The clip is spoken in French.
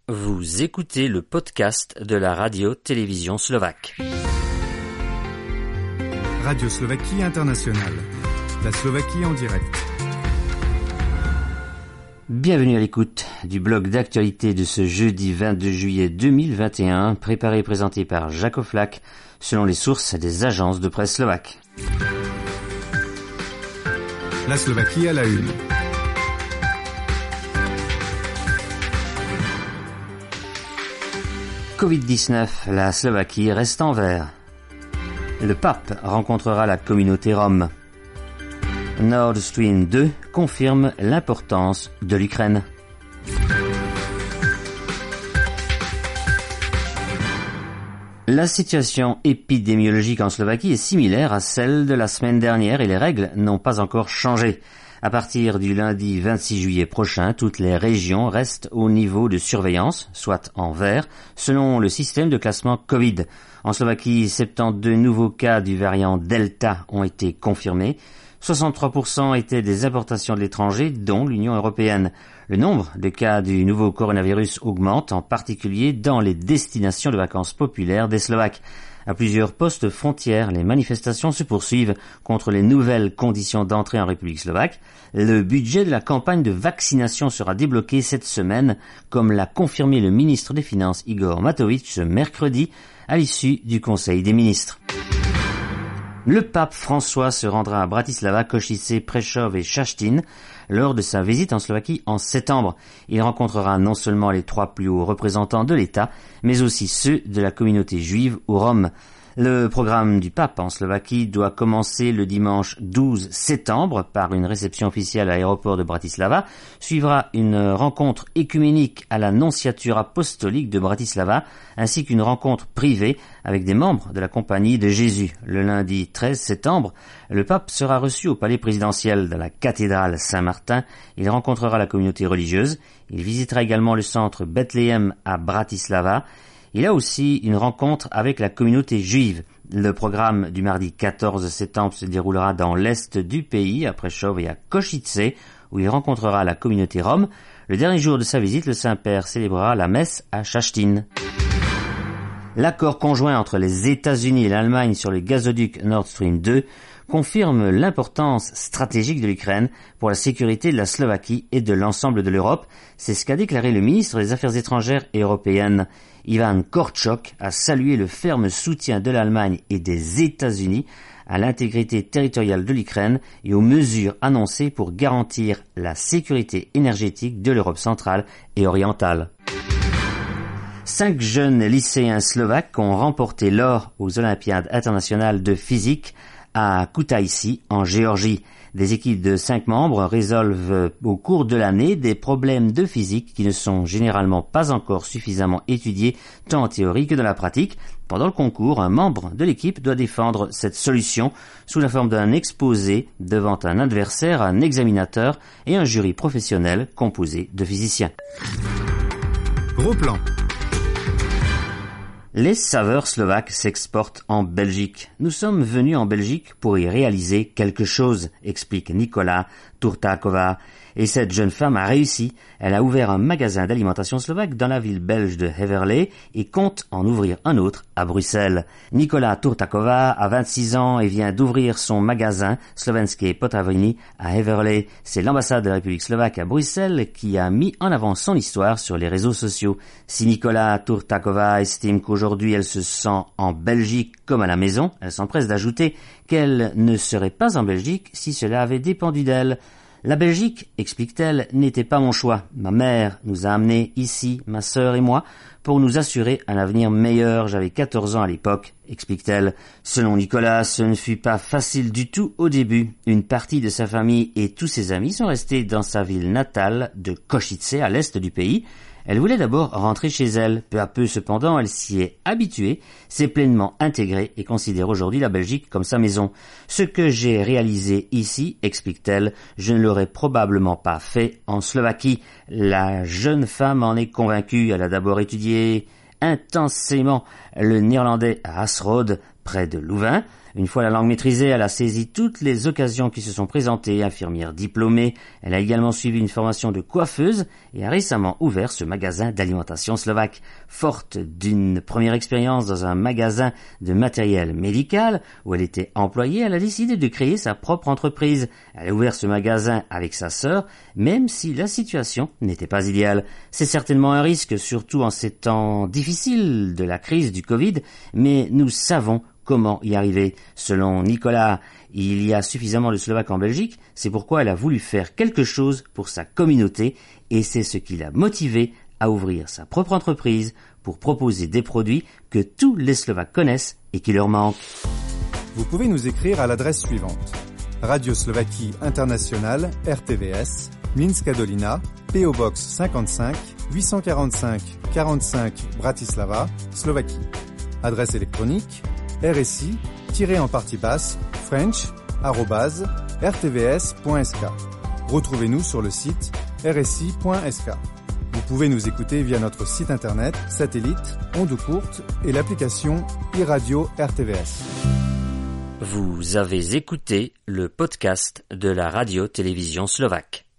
Vous écoutez le podcast de la radio-télévision slovaque. Radio Slovaquie Internationale. La Slovaquie en direct. Bienvenue à l'écoute du blog d'actualité de ce jeudi 22 juillet 2021, préparé et présenté par Jacques Oflac, selon les sources des agences de presse slovaques. La Slovaquie à la une. Covid-19, la Slovaquie reste en vert. Le pape rencontrera la communauté rome. Nord Stream 2 confirme l'importance de l'Ukraine. La situation épidémiologique en Slovaquie est similaire à celle de la semaine dernière et les règles n'ont pas encore changé. À partir du lundi 26 juillet prochain, toutes les régions restent au niveau de surveillance, soit en vert, selon le système de classement Covid. En Slovaquie, 72 nouveaux cas du variant Delta ont été confirmés. 63% étaient des importations de l'étranger, dont l'Union européenne. Le nombre de cas du nouveau coronavirus augmente, en particulier dans les destinations de vacances populaires des Slovaques. À plusieurs postes frontières, les manifestations se poursuivent contre les nouvelles conditions d'entrée en République slovaque. Le budget de la campagne de vaccination sera débloqué cette semaine, comme l'a confirmé le ministre des Finances Igor Matovič ce mercredi, à l'issue du Conseil des ministres. Le pape François se rendra à Bratislava, Košice, Prešov et Šaštín lors de sa visite en Slovaquie en septembre. Il rencontrera non seulement les 3 plus hauts représentants de l'État, mais aussi ceux de la communauté juive ou rome. Le programme du pape en Slovaquie doit commencer le dimanche 12 septembre par une réception officielle à l'aéroport de Bratislava. Suivra une rencontre écuménique à la nonciature apostolique de Bratislava, ainsi qu'une rencontre privée avec des membres de la Compagnie de Jésus. Le lundi 13 septembre, le pape sera reçu au palais présidentiel de la cathédrale Saint-Martin. Il rencontrera la communauté religieuse. Il visitera également le centre Bethléem à Bratislava. Il a aussi une rencontre avec la communauté juive. Le programme du mardi 14 septembre se déroulera dans l'est du pays, à Prešov et à Košice, où il rencontrera la communauté rome. Le dernier jour de sa visite, le Saint-Père célébrera la messe à Šaštín. L'accord conjoint entre les États-Unis et l'Allemagne sur le gazoduc Nord Stream 2 confirme l'importance stratégique de l'Ukraine pour la sécurité de la Slovaquie et de l'ensemble de l'Europe. C'est ce qu'a déclaré le ministre des Affaires étrangères et européennes. Ivan Korczok a salué le ferme soutien de l'Allemagne et des États-Unis à l'intégrité territoriale de l'Ukraine et aux mesures annoncées pour garantir la sécurité énergétique de l'Europe centrale et orientale. 5 jeunes lycéens slovaques ont remporté l'or aux Olympiades internationales de physique à Kutaïsi, en Géorgie. Des équipes de 5 membres résolvent au cours de l'année des problèmes de physique qui ne sont généralement pas encore suffisamment étudiés tant en théorie que dans la pratique. Pendant le concours, un membre de l'équipe doit défendre cette solution sous la forme d'un exposé devant un adversaire, un examinateur et un jury professionnel composé de physiciens. Gros plan. Les saveurs slovaques s'exportent en Belgique. Nous sommes venus en Belgique pour y réaliser quelque chose, explique Nicola Turtáková. Et cette jeune femme a réussi. Elle a ouvert un magasin d'alimentation slovaque dans la ville belge de Heverlee et compte en ouvrir un autre à Bruxelles. Nicola Turtáková a 26 ans et vient d'ouvrir son magasin Slovenské potraviny à Heverlee. C'est l'ambassade de la République slovaque à Bruxelles qui a mis en avant son histoire sur les réseaux sociaux. Si Nicola Turtáková estime qu'aujourd'hui elle se sent en Belgique comme à la maison, elle s'empresse d'ajouter qu'elle ne serait pas en Belgique si cela avait dépendu d'elle. La Belgique, explique-t-elle, n'était pas mon choix. Ma mère nous a amenés ici, ma sœur et moi, pour nous assurer un avenir meilleur. J'avais 14 ans à l'époque, explique-t-elle. Selon Nicolas, ce ne fut pas facile du tout au début. Une partie de sa famille et tous ses amis sont restés dans sa ville natale de Košice, à l'est du pays. Elle voulait d'abord rentrer chez elle. Peu à peu, cependant, elle s'y est habituée, s'est pleinement intégrée et considère aujourd'hui la Belgique comme sa maison. Ce que j'ai réalisé ici, explique-t-elle, je ne l'aurais probablement pas fait en Slovaquie. La jeune femme en est convaincue. Elle a d'abord étudié intensément le néerlandais à Hassrode, près de Louvain. Une fois la langue maîtrisée, elle a saisi toutes les occasions qui se sont présentées. Infirmière diplômée, elle a également suivi une formation de coiffeuse et a récemment ouvert ce magasin d'alimentation slovaque. Forte d'une première expérience dans un magasin de matériel médical où elle était employée, elle a décidé de créer sa propre entreprise. Elle a ouvert ce magasin avec sa sœur, même si la situation n'était pas idéale. C'est certainement un risque, surtout en ces temps difficiles de la crise du Covid, mais nous savons comment y arriver. Selon Nicolas, il y a suffisamment de Slovaques en Belgique, c'est pourquoi elle a voulu faire quelque chose pour sa communauté et c'est ce qui l'a motivé à ouvrir sa propre entreprise pour proposer des produits que tous les Slovaques connaissent et qui leur manquent. Vous pouvez nous écrire à l'adresse suivante: Radio Slovaquie Internationale, RTVS, Minska Dolina, PO Box 55, 845 45 Bratislava, Slovaquie. Adresse électronique rsi-french@rtvs.sk. Retrouvez-nous sur le site rsi.sk. Vous pouvez nous écouter via notre site internet, satellite, ondes courtes et l'application iRadio RTVS. Vous avez écouté le podcast de la radio-télévision slovaque.